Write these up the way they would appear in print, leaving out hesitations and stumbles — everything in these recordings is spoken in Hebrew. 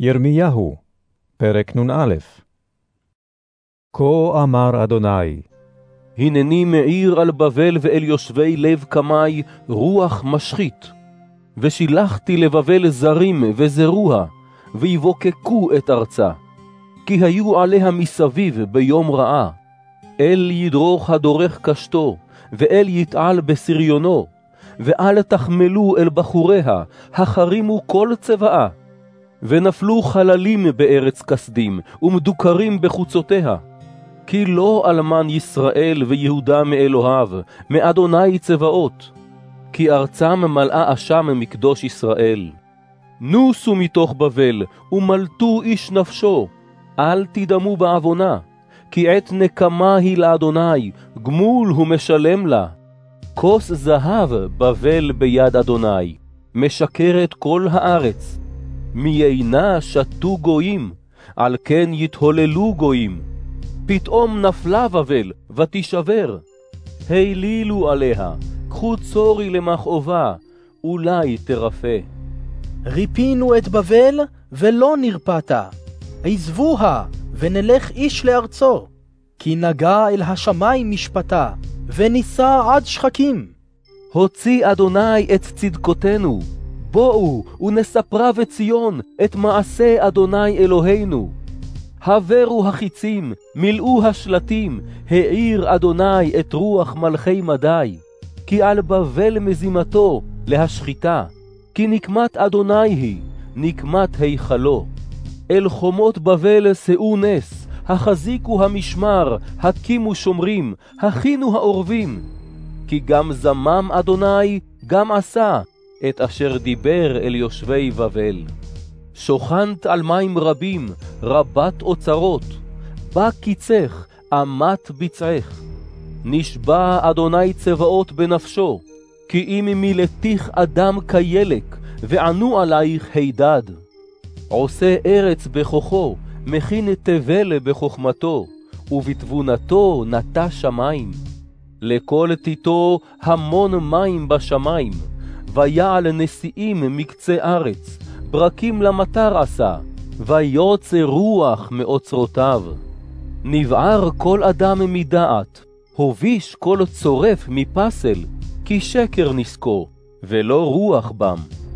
ירמיהו, פרק נ"א. כה אמר אדוני, הנני מעיר על בבל ואל יושבי לב קמי רוח משחית, ושילחתי לבבל זרים וזרוה, ויבוקקו את ארצה, כי היו עליה מסביב ביום רעה. אל ידרוך הדורך קשתו, ואל יתעל בסריונו, ואל תחמלו אל בחוריה, החרימו כל צבאה. ונפלו חללים בארץ כסדים, ומדוקרים בחוצותיה. כי לא אלמן ישראל ויהודה מאלוהיו, מאדוני צבאות. כי ארצם מלאה אשם מקדוש ישראל. נוסו מתוך בבל, ומלטו איש נפשו, אל תדמו בעוונה. כי עת נקמה היא לאדוני, גמול הוא משלם לה. כוס זהב בבל ביד אדוני, משקרת כל הארץ. מיינה שתו גויים, על כן יתהוללו גויים. פתאום נפלה בבל ותשבר. העלילו עליה, קחו צורי למכאובה, אולי תרפא. ריפינו את בבל ולא נרפתה, עזבוה ונלך איש לארצו. כי נגע אל השמיים משפטה, וניסה עד שחקים. הוציא אדוני את צדקותנו, בואו ונספרה בציון את מעשה אדוני אלוהינו. הברו החיצים, מילאו השלטים, העיר אדוני את רוח מלכי מדי. כי על בבל מזימתו להשחיתה, כי נקמת אדוני היא, נקמת היכלו. אל חומות בבל שאו נס, החזיקו המשמר, הקימו שומרים, הכינו העורבים. כי גם זמם אדוני, גם עשה, את אשר דיבר אל יושבי בבל. שוכנת על מים רבים, רבת אוצרות, בא קיצך, אמת ביצעך. נשבע אדוני צבאות בנפשו, כי אם מילתיך אדם כילק, וענו עלייך הידד. עושה ארץ בכוחו, מכין תבל בחוכמתו, ובתבונתו נטע שמים. לכל תיתו המון מים בשמיים, ויעל נשיאים מקצה ארץ, ברקים למטר עשה, ויוצא רוח מאוצרותיו. נבער כל אדם מדעת, הוביש כל צורף מפסל, כי שקר נסקו, ולא רוח בם.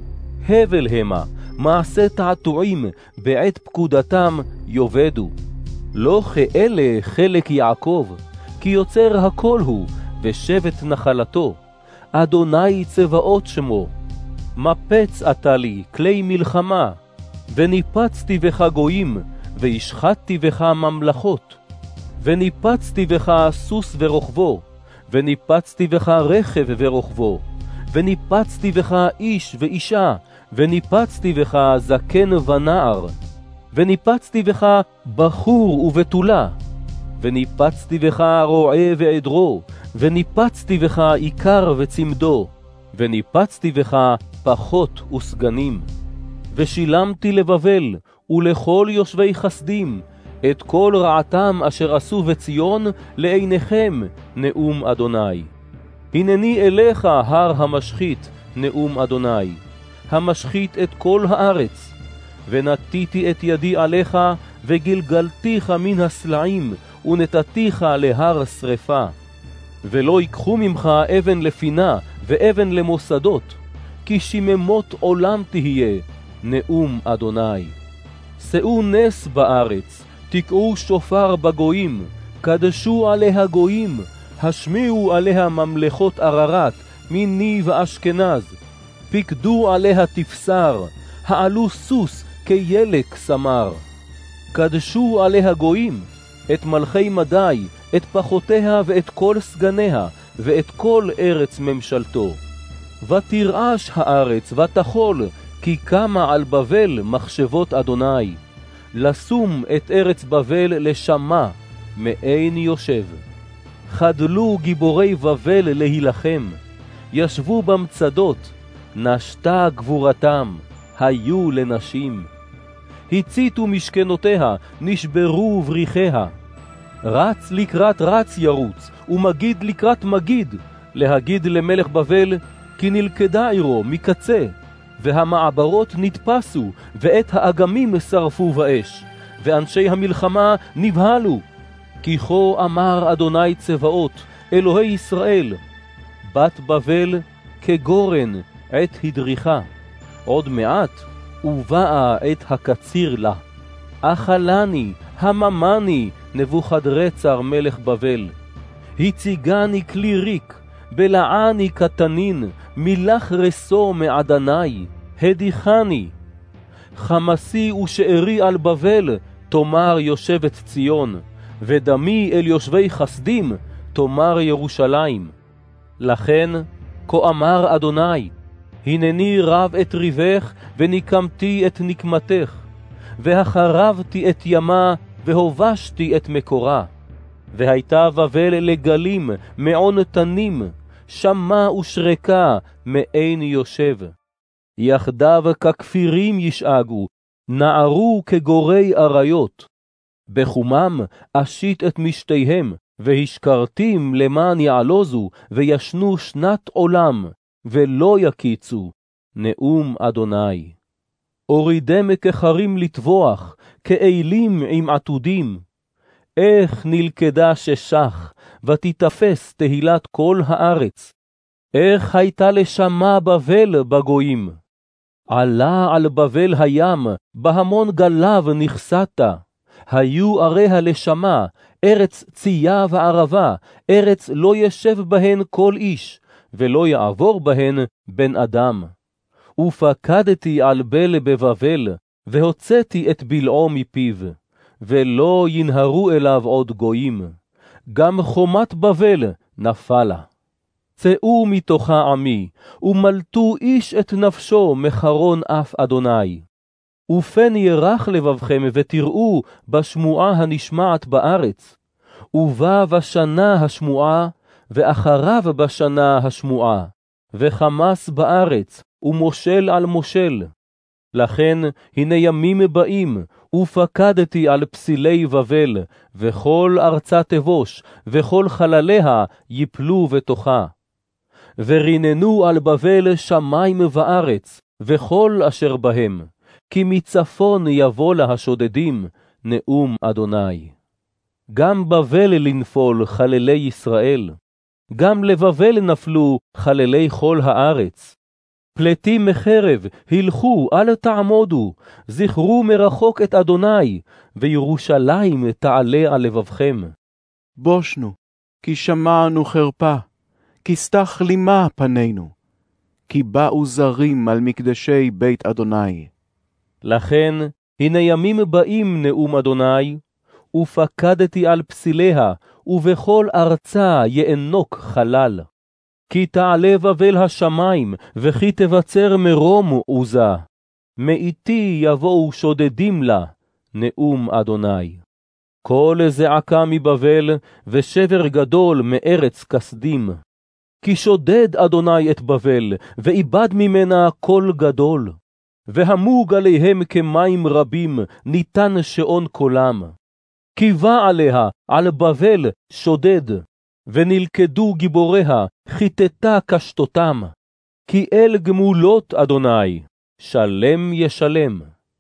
הבל המה, מעשה תעתועים, בעת פקודתם יובדו. לא כאלה חלק יעקב, כי יוצר הכל הוא, ושבט נחלתו. אדוני צבאות שמו. מפץ אתה לי כלי מלחמה, וניפצתי בך גויים, והשחטתי בך ממלכות. וניפצתי בך סוס ורוכבו, וניפצתי בך רכב ורוכבו, וניפצתי בך איש ואישה, וניפצתי בך זקן ונער, וניפצתי בך בחור ובתולה, וניפצתי בך רועה ועדרו, וניפצתי בך עיקר וצמדו, וניפצתי בך פחות וסגנים. ושילמתי לבבל ולכל יושבי חסדים את כל רעתם אשר עשו בציון לעיניכם, נאום אדוני. הנני אליך הר המשחית, נאום אדוני, המשחית את כל הארץ. ונתיתי את ידי עליך, וגלגלתיך מן הסלעים, ונתתיך להר שרפה. ולא ייקחו ממך אבן לפינה, ואבן למוסדות, כי שיממות עולם תהיה, נאום אדוני. שאו נס בארץ, תקעו שופר בגויים, קדשו עליה גויים, השמיעו עליה ממלכות עררת, מיני ואשכנז. פיקדו עליה תפסר, העלו סוס כילק סמר. קדשו עליה גויים, את מלכי מדי, את פחותיה ואת כל סגניה, ואת כל ארץ ממשלתו. ותרעש הארץ ותחול, כי קמה על בבל מחשבות אדוני. לשום את ארץ בבל לשמה, מאין יושב. חדלו גיבורי בבל להילחם, ישבו במצדות, נשתה גבורתם, היו לנשים. הציתו משכנותיה, נשברו בריחיה. רץ לקראת רץ ירוץ, ומגיד לקראת מגיד, להגיד למלך בבל, כי נלכדה עירו מקצה. והמעברות נתפסו, ואת האגמים שרפו באש, ואנשי המלחמה נבהלו. כי כה אמר אדוני צבאות, אלוהי ישראל, בת בבל כגורן עת הדריכה, עוד מעט ובאה עת הקציר לה. אכלני, הממני, נבוכדרצר מלך בבל. הציגני כלי ריק, בלעני קטנין, מילך רסו מעדני, הדיחני. חמסי ושארי על בבל, תאמר יושבת ציון, ודמי אל יושבי חסדים, תאמר ירושלים. לכן, כה אמר אדוני, הנני רב את ריבך, וניקמתי את נקמתך, והחרבתי את ימה, והובשתי את מקורה. והייתה בבל לגלים, מעון תנים, שמה ושרקה, מאין יושב. יחדיו ככפירים ישאגו, נערו כגורי אריות. בחומם אשית את משתיהם, והשקרתים למען יעלוזו, וישנו שנת עולם, ולא יקיצו. נאום אדוני. אורידם כחרים לטבוח, כאלים עם עתודים. איך נלכדה ששח, ותתפס תהילת כל הארץ. איך הייתה לשמה בבל בגויים. עלה על בבל הים, בהמון גליו נכסת. היו עריה לשמה, ארץ צייה וערבה, ארץ לא ישב בהן כל איש, ולא יעבור בהן בן אדם. ופקדתי על בל בבבל, והוצאתי את בלעו מפיו, ולא ינהרו אליו עוד גויים. גם חומת בבל נפלה. צאו מתוכה עמי, ומלטו איש את נפשו מחרון אף אדוני. ופן ירח לבבכם ותראו בשמועה הנשמעת בארץ. ובא בשנה השמועה, ואחריו בשנה השמועה, וחמס בארץ, ומושל על מושל. לכן הנה ימים באים, ופקדתי על פסילי בבל, וכל ארצה תבוש, וכל חלליה יפלו בתוכה. וריננו על בבל שמיים וארץ, וכל אשר בהם, כי מצפון יבוא לה השודדים, נאום אדוני. גם בבל לנפול חללי ישראל, גם לבבל נפלו חללי כל הארץ. פלטים מחרב, הלכו, אל תעמודו, זכרו מרחוק את אדוני, וירושלים תעלה על לבבכם. בושנו, כי שמענו חרפה, כי סתח לימה פנינו, כי באו זרים על מקדשי בית אדוני. לכן, הנה ימים באים נאום אדוני, ופקדתי על פסיליה, ובכל ארצה יענוק חלל. כי תעלה בבל השמיים, וכי תבצר מרום עוזה. מאיתי יבואו שודדים לה, נאום אדוני. כל זעקה מבבל, ושבר גדול מארץ כסדים. כי שודד אדוני את בבל, ואיבד ממנה קול גדול. והמוג עליהם כמים רבים, ניתן שעון קולם. כי בא עליה, על בבל שודד, ונלכדו גיבוריה, חיטטה קשתותם. כי אל גמולות אדוני, שלם ישלם.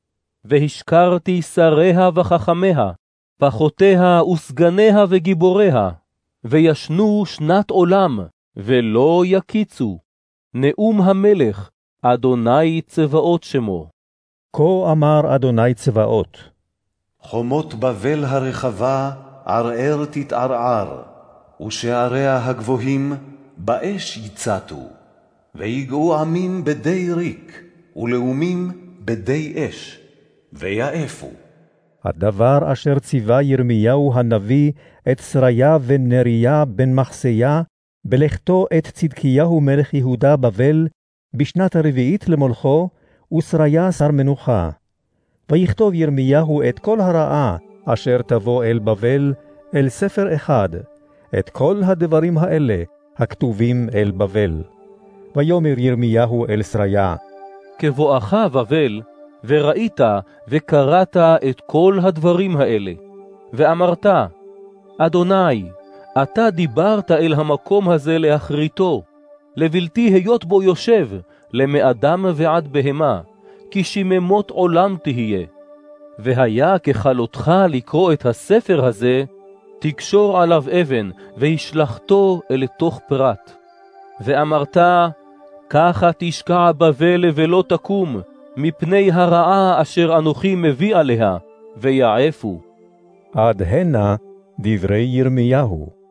והשכרתי שריה וחכמיה, פחותיה וסגניה וגיבוריה, וישנו שנת עולם, ולא יקיצו. נאום המלך, אדוני צבאות שמו. כה אמר אדוני צבאות. חומות בבל הרחבה ערער תתערער, ושעריה הגבוהים באש יצאתו, ויגעו עמים בדי ריק, ולאומים בדי אש, ויעפו. הדבר אשר ציווה ירמיהו הנביא את שריה ונריה בן מחסיה, בלכתו את צדקיהו מלך יהודה בבל, בשנת הרביעית למולכו, ושריה שר מנוחה. ויכתוב ירמיהו את כל הרעה אשר תבוא אל בבל, אל ספר אחד, את כל הדברים האלה הכתובים אל בבל. ויאמר ירמיהו אל שריה, כבואך בבל, וראית וקראת את כל הדברים האלה, ואמרת, אדוני, אתה דיברת אל המקום הזה להכריתו, לבלתי היות בו יושב, למאדם ועד בהמה, כי שיממות עולם תהיה. והיה ככלותך לקרוא את הספר הזה, תקשור עליו אבן, והשלחתו אל תוך פרת. ואמרת, ככה תשקע בבל ולא תקום, מפני הרעה אשר אנוכי מביא עליה, ויעפו. עד הנה דברי ירמיהו.